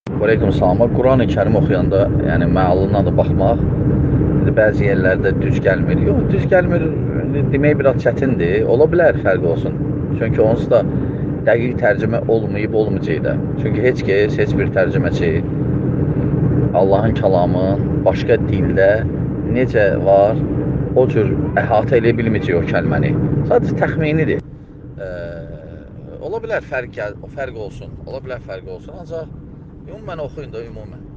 Aleyküm salam. Quran-ı Kərim oxuyanda, yəni məalına da baxmaq, bəzi yerlərdə düz gəlmir. Yox, düz gəlmir demək biraz çətindir. Ola bilər fərq olsun. Çünki onsuz da dəqiq tərcümə olmayacaq da. Çünki heç bir tərcüməçi Allahın kəlamın başqa dildə necə var, o cür əhatə edə bilməyəcək o kəlməni. Sadəcə təxminidir. Ola bilər fərq olsun. Ola bilər fərq olsun. Ancaq ümumən oxuyun da, ümumən.